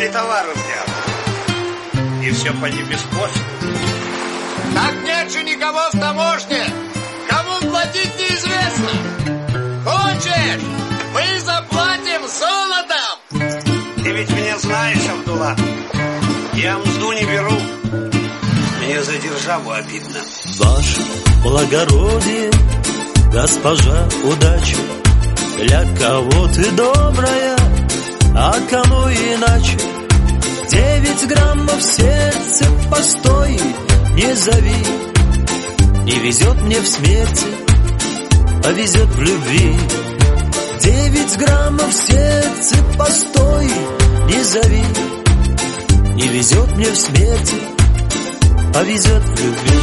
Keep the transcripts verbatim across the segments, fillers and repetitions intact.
взяли товар взяли. И все поди без почты. Так нет же никого в таможне. Кому платить неизвестно. Хочешь, мы заплатим золотом. Ты ведь меня знаешь, Абдулла. Я мзду не беру. Мне за державу обидно. Ваше благородие, госпожа удача, для кого ты добрая, а кому иначе. Девять граммов сердце постой, не зови. Не везет мне в смерти, а везет в любви. Девять граммов сердце постой, не зови. Не везет мне в смерти, а везет в любви.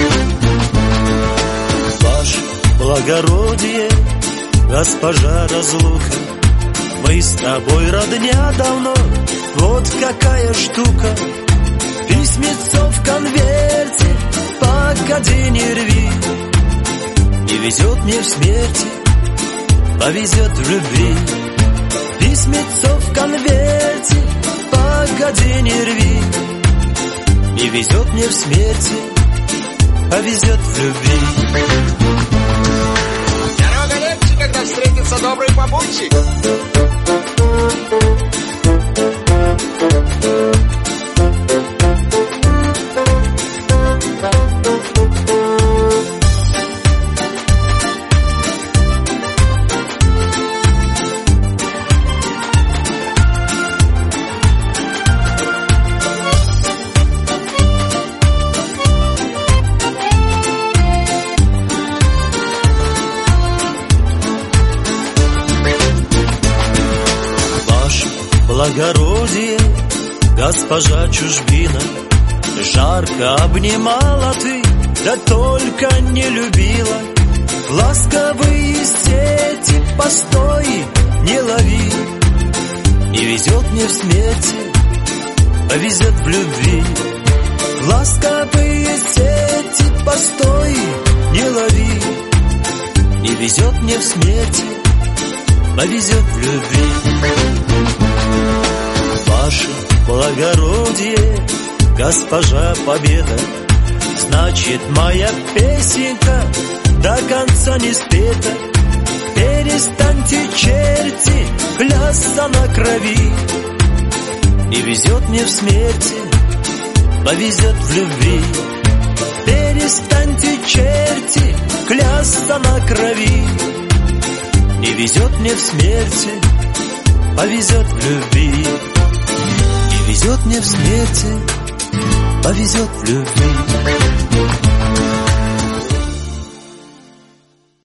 Ваше благородие, госпожа разлука, мы с тобой родня давно, вот какая штука. Письмецо в конверте, погоди, не рви. Не везет мне в смерти, а везет в любви. Письмецо в конверте, погоди, не рви. Не везет мне в смерти, а везет в любви. Дорога легче, когда встретится добрый попутчик. Благородие, госпожа чужбина, жарко обнимала ты, да только не любила. Ласковые сети постой, не лови. Не везет мне в смерти, а везет в любви. Ласковые сети постой, не лови. Не везет мне в смерти, а везет в любви. Ваше благородие, госпожа победа, значит, моя песенка до конца не спета. Перестаньте, черти, клясться на крови. Не везет мне в смерти, а везет в любви. Перестаньте, черти, клясться на крови. Не везет мне в смерти, а везет в любви. Не везет мне в смерти, а везет в любви.